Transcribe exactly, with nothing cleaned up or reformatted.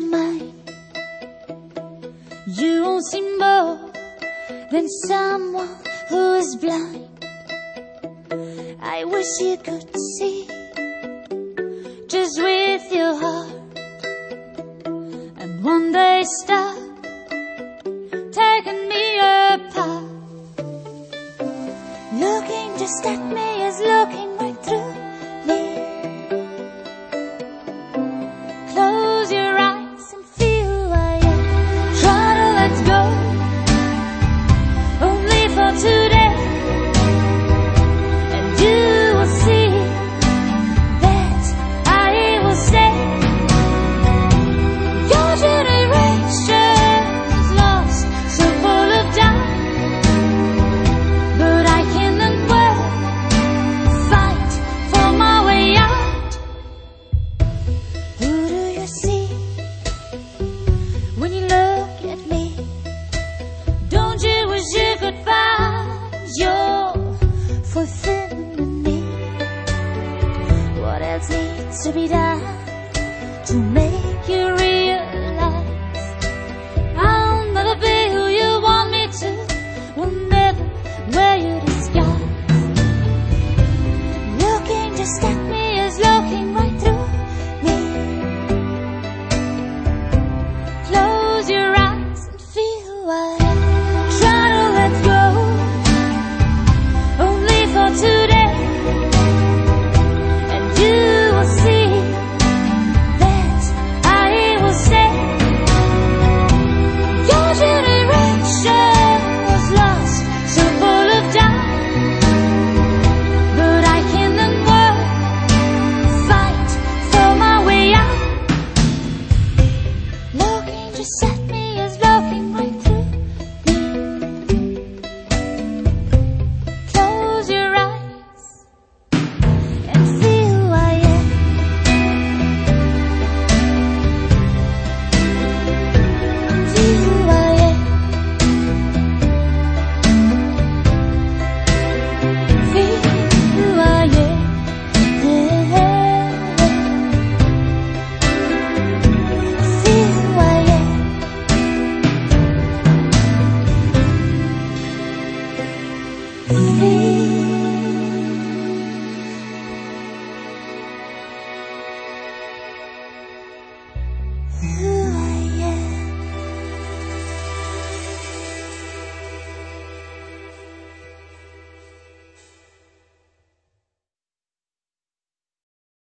mine. You won't see more than someone who is blind. I wish you could see just with your heart, and one day stop taking me apart. Looking just at me is looking right through me. Close your eyes and feel who I am. Try to let go, only for today, and you will see that I will stay. Your generation is lost, so full of doubt, but I can and will fight for my way out. Who do you see when you look at me? Don't you wish you could find your fulfillment in me? What else needs to be done to make you realize I'll never be who you want me to? Will never wear your disguise. Looking just at me is looking right through me. Close your eyes and feel who I am. Try to let go, only for today, and you will see that I will stay. Your generation was lost, so full of doubt, but I can and will fight for my way out. Looking just at